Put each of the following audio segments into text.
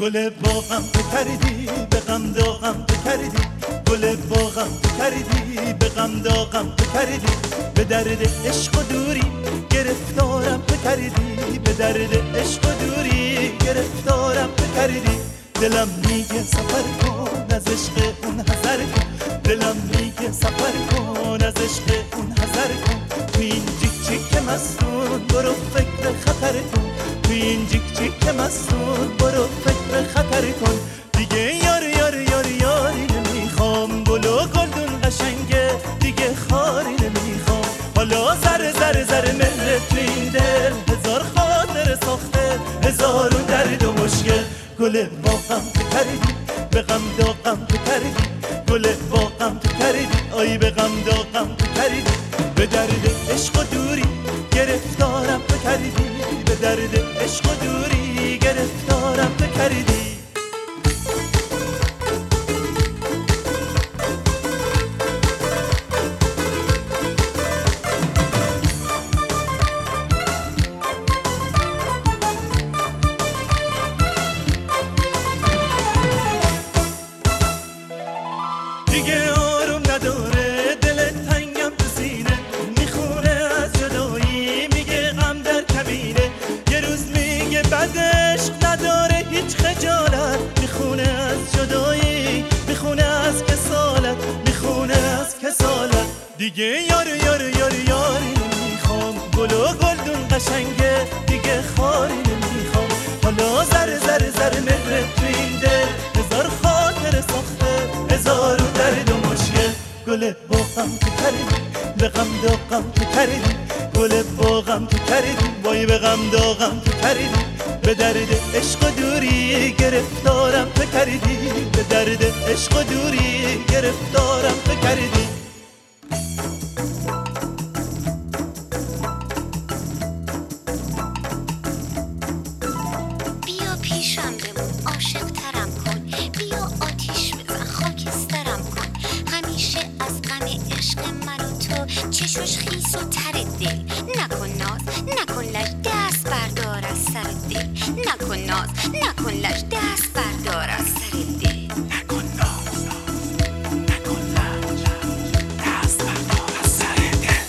گل باغم تو کردی به غم داغم تو کردی، گل باغم تو کردی به غم داغم تو کردی، به درد عشق و دوری گرفتارم تو کردی، به درد عشق و دوری گرفتارم تو کردی. دلم میگه سفر کن از عشق اون حذر کن، دلم میگه سفر کن از عشق اون حذر کن. تو این جیک جیک مستون برو فکر خطر کن، تو این جیک جیک مستون برو فکر خطر کن. دیگه یاری نمیخوام، گل و گلدون قشنگه دیگه خاری نمیخوام. حالا زر مهر تو این دل، هزار خاطر ساخته هزارون درد و مشکل. گل باغم تو کردی به غم داغم تو کردی، گل باغم تو کردی آی به غم داغم تو کردی، به درد عشق و دوری گرفتارم تو کردی، به درد عشق و دوری گرفتارم تو کردی. دیگه آروم نداره دل تنگم تو سینه، میخونه از جدایی میگه غم در کمینه. یه روز میگه بعد عشق نداره هیچ خجالت، میخونه از جدایی میخونه از کسالت، میخونه از کسالت. دیگه یاری نمیخوام، گل و گلدون قشنگه دیگه خاری نمیخوام. حالا زر مهر تو این دل، هزار خاطر ساخته هزارو درد و مشکل. گل باغم تو کردی به غم داغم تو کردی، گل باغم تو کردی وای به غم داغم تو کردی، به درد عشق و دوری گرفتارم تو کردی، به درد عشق و دوری گرفتارم تو کردی. بیا پیشم بمون عاشق ترم کن، بیا آتیش بزن خاکسترم کن. همیشه از غم عشق من و تو چشوش خیس و تر دل. نکن ناز نکن لج دست بردار از سر دل، نکن ناز نکن لج دست بردار از سر دل. نکن ناز نکن لج دست بردار از سر دل.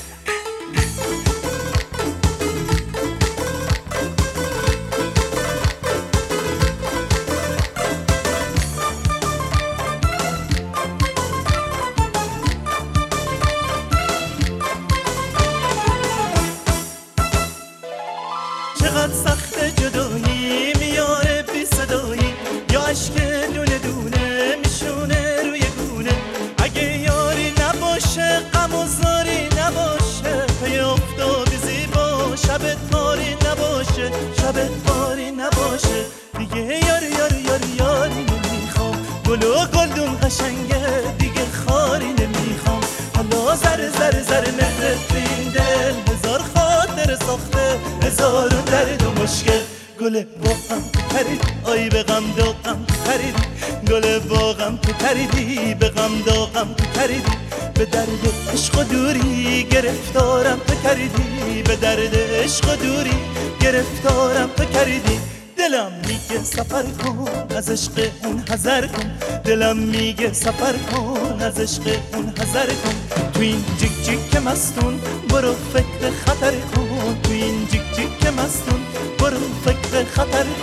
چقدر سخت جدایی میاره بی صدایی، یا عشق دونه دونه میشونه روی گونه. اگه یاری نباشه غم و زاری نباشه، پی افتادی زیبا شب تاری نباشه، شب تاری نباشه. دیگه یاری نمیخوام، گل و گلدون قشنگه دیگه خاری نمیخوام. حالا زر مهر تو این دل، هزار خاطر ساخته هزارون درد و مشکل. گل باغم تو کردی آی به غم داغم تو کردی، گل باغم تو کردی به غم داغم تو کردی، به درد عشق و دوری گرفتارم تو کردی، به درد عشق و دوری گرفتارم تو کردی. دلم میگه سفر کن از عشق اون حذر کن، دلم میگه سفر کن از عشق اون حذر کن. تو این جیک جیک مستون برو فکر خطر کن، تو این جیک جیک مستون برو فکر خطر کن.